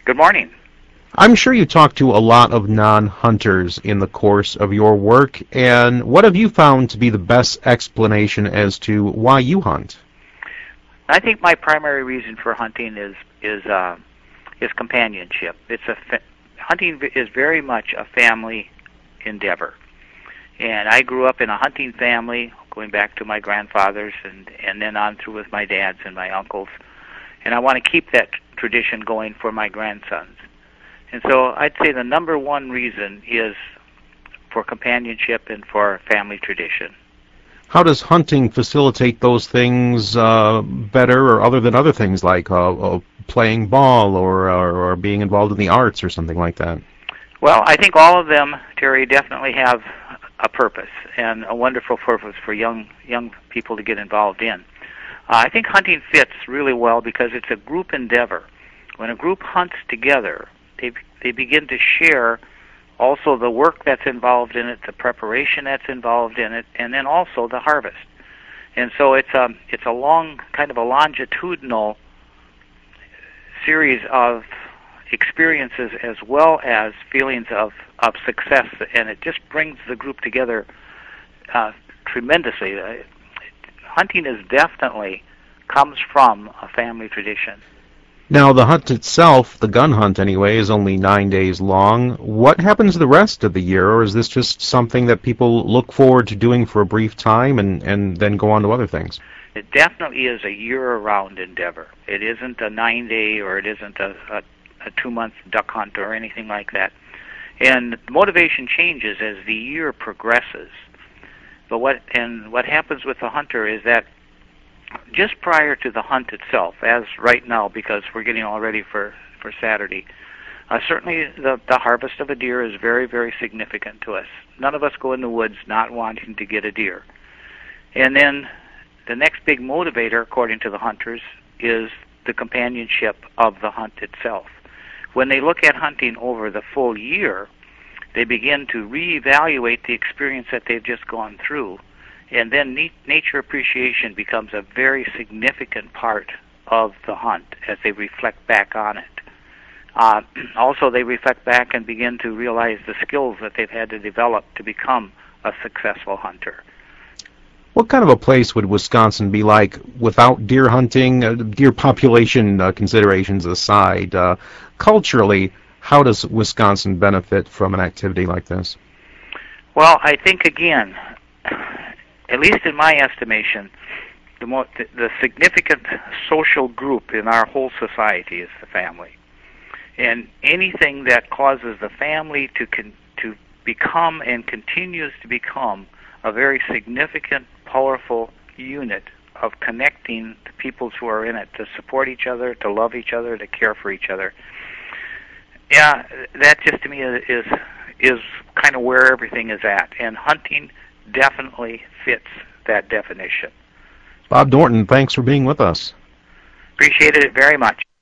Good morning. I'm sure you talk to a lot of non-hunters in the course of your work, and what have you found to be the best explanation as to why you hunt? I think my primary reason for hunting is companionship. Hunting is very much a family endeavor, and I grew up in a hunting family, going back to my grandfathers, and then on through with my dads and my uncles, and I want to keep that tradition going for my grandsons. And so I'd say the number one reason is for companionship and for family tradition. How does hunting facilitate those things better or other than other things like playing ball or being involved in the arts or something like that? Well, I think all of them, Terry, definitely have a purpose and a wonderful purpose for young people to get involved in. I think hunting fits really well because it's a group endeavor. When a group hunts together, they begin to share also the work that's involved in it, the preparation that's involved in it, and then also the harvest. And so it's a long, kind of a longitudinal series of experiences as well as feelings of success, and it just brings the group together tremendously. Hunting is definitely comes from a family tradition. Now, the hunt itself, the gun hunt anyway, is only 9 days long. What happens the rest of the year, or is this just something that people look forward to doing for a brief time and then go on to other things? It definitely is a year-round endeavor. It isn't a 9-day or it isn't a 2-month duck hunt or anything like that. And the motivation changes as the year progresses. But what happens with the hunter is that just prior to the hunt itself, as right now, because we're getting all ready for Saturday, certainly the harvest of a deer is very, very significant to us. None of us go in the woods not wanting to get a deer. And then the next big motivator, according to the hunters, is the companionship of the hunt itself. When they look at hunting over the full year, they begin to reevaluate the experience that they've just gone through. And then nature appreciation becomes a very significant part of the hunt as they reflect back on it. Also, they reflect back and begin to realize the skills that they've had to develop to become a successful hunter. What kind of a place would Wisconsin be like without deer hunting, deer population considerations aside? Culturally, how does Wisconsin benefit from an activity like this? Well, I think, again, at least in my estimation, the significant social group in our whole society is the family. And anything that causes the family to become and continues to become a very significant, powerful unit of connecting the peoples who are in it to support each other, to love each other, to care for each other. Yeah, that just to me is kind of where everything is at. And hunting definitely fits that definition. Bob Dornton, thanks for being with us. Appreciated it very much.